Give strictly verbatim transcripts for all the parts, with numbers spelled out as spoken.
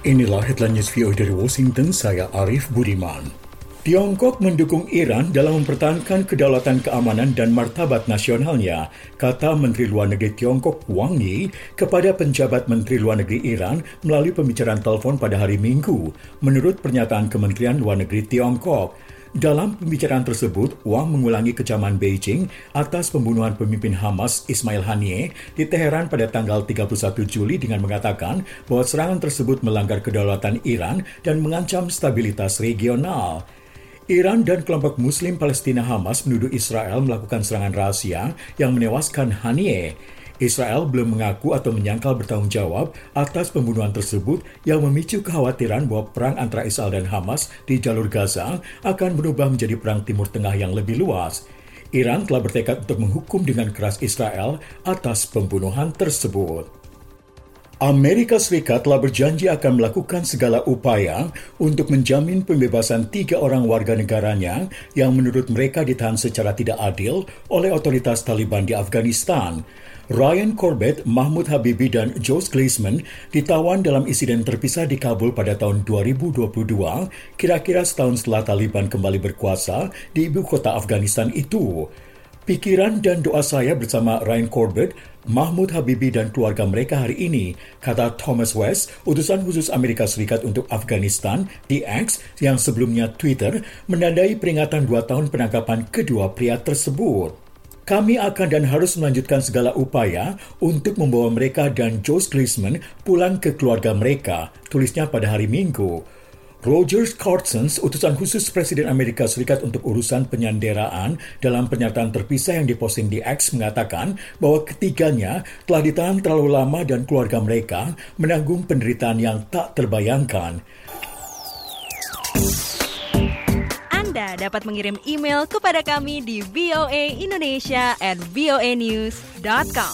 Inilah headline news V O A dari Washington, saya Arif Budiman. Tiongkok mendukung Iran dalam mempertahankan kedaulatan keamanan dan martabat nasionalnya, kata Menteri Luar Negeri Tiongkok Wang Yi kepada penjabat Menteri Luar Negeri Iran melalui pembicaraan telepon pada hari Minggu, menurut pernyataan Kementerian Luar Negeri Tiongkok. Dalam pembicaraan tersebut, Wang mengulangi kecaman Beijing atas pembunuhan pemimpin Hamas Ismail Haniyeh di Teheran pada tanggal tiga puluh satu Juli dengan mengatakan bahwa serangan tersebut melanggar kedaulatan Iran dan mengancam stabilitas regional. Iran dan kelompok Muslim Palestina Hamas menuduh Israel melakukan serangan rahasia yang menewaskan Haniyeh. Israel belum mengaku atau menyangkal bertanggung jawab atas pembunuhan tersebut yang memicu kekhawatiran bahwa perang antara Israel dan Hamas di jalur Gaza akan berubah menjadi perang Timur Tengah yang lebih luas. Iran telah bertekad untuk menghukum dengan keras Israel atas pembunuhan tersebut. Amerika Serikat telah berjanji akan melakukan segala upaya untuk menjamin pembebasan tiga orang warga negaranya yang menurut mereka ditahan secara tidak adil oleh otoritas Taliban di Afghanistan. Ryan Corbett, Mahmoud Habibi, dan Josh Gleisman ditawan dalam insiden terpisah di Kabul pada tahun dua ribu dua puluh dua, kira-kira setahun setelah Taliban kembali berkuasa di ibu kota Afghanistan itu. Pikiran dan doa saya bersama Ryan Corbett, Mahmoud Habibi, dan keluarga mereka hari ini, kata Thomas West, utusan khusus Amerika Serikat untuk Afghanistan di X yang sebelumnya Twitter, menandai peringatan dua tahun penangkapan kedua pria tersebut. Kami akan dan harus melanjutkan segala upaya untuk membawa mereka dan Josh Gleisman pulang ke keluarga mereka, tulisnya pada hari Minggu. Roger Carstens, utusan khusus Presiden Amerika Serikat untuk urusan penyanderaan, dalam pernyataan terpisah yang diposting di X mengatakan bahwa ketiganya telah ditahan terlalu lama dan keluarga mereka menanggung penderitaan yang tak terbayangkan. Anda dapat mengirim email kepada kami di voaindonesia at voanews dot com.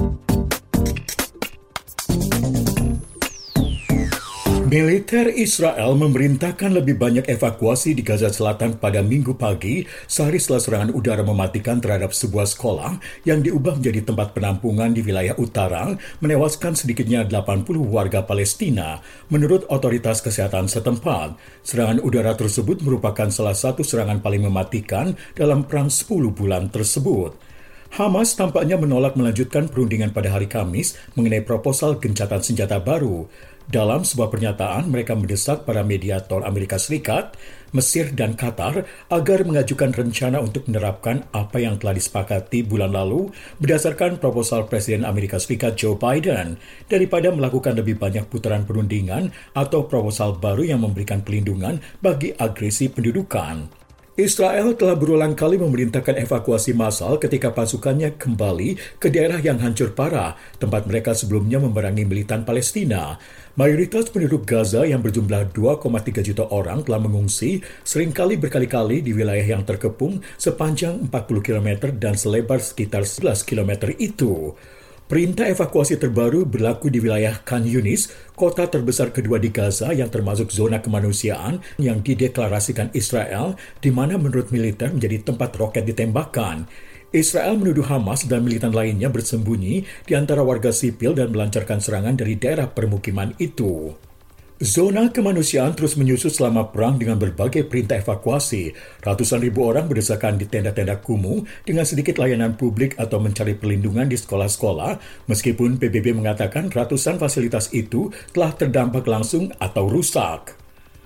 Militer Israel memerintahkan lebih banyak evakuasi di Gaza Selatan pada Minggu pagi, sehari setelah serangan udara mematikan terhadap sebuah sekolah yang diubah menjadi tempat penampungan di wilayah utara, menewaskan sedikitnya delapan puluh warga Palestina, menurut otoritas kesehatan setempat. Serangan udara tersebut merupakan salah satu serangan paling mematikan dalam perang sepuluh bulan tersebut. Hamas tampaknya menolak melanjutkan perundingan pada hari Kamis mengenai proposal gencatan senjata baru. Dalam sebuah pernyataan, mereka mendesak para mediator Amerika Serikat, Mesir, dan Qatar agar mengajukan rencana untuk menerapkan apa yang telah disepakati bulan lalu berdasarkan proposal Presiden Amerika Serikat Joe Biden, daripada melakukan lebih banyak putaran perundingan atau proposal baru yang memberikan pelindungan bagi agresi pendudukan. Israel telah berulang kali memerintahkan evakuasi massal ketika pasukannya kembali ke daerah yang hancur parah, tempat mereka sebelumnya memerangi militan Palestina. Mayoritas penduduk Gaza yang berjumlah dua koma tiga juta orang telah mengungsi, seringkali berkali-kali di wilayah yang terkepung sepanjang empat puluh kilometer dan selebar sekitar sebelas kilometer itu. Perintah evakuasi terbaru berlaku di wilayah Khan Yunis, kota terbesar kedua di Gaza yang termasuk zona kemanusiaan yang dideklarasikan Israel, di mana menurut militer menjadi tempat roket ditembakkan. Israel menuduh Hamas dan militan lainnya bersembunyi di antara warga sipil dan melancarkan serangan dari daerah permukiman itu. Zona kemanusiaan terus menyusut selama perang dengan berbagai perintah evakuasi. Ratusan ribu orang berdesakan di tenda-tenda kumuh dengan sedikit layanan publik atau mencari perlindungan di sekolah-sekolah, meskipun P B B mengatakan ratusan fasilitas itu telah terdampak langsung atau rusak.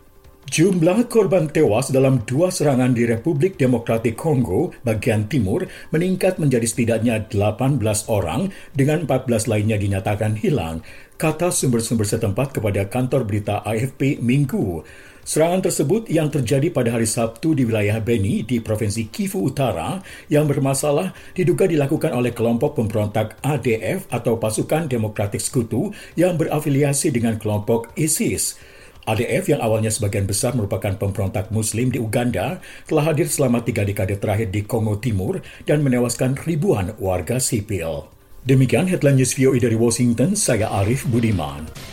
Jumlah korban tewas dalam dua serangan di Republik Demokratik Kongo bagian timur meningkat menjadi setidaknya delapan belas orang dengan empat belas lainnya dinyatakan hilang, kata sumber-sumber setempat kepada kantor berita A F P Minggu. Serangan tersebut yang terjadi pada hari Sabtu di wilayah Beni di Provinsi Kivu Utara yang bermasalah diduga dilakukan oleh kelompok pemberontak A D F atau Pasukan Demokratik Sekutu yang berafiliasi dengan kelompok ISIS. A D F yang awalnya sebagian besar merupakan pemberontak Muslim di Uganda telah hadir selama tiga dekade terakhir di Kongo Timur dan menewaskan ribuan warga sipil. Demikian headline news V O A dari Washington, saya Arif Budiman.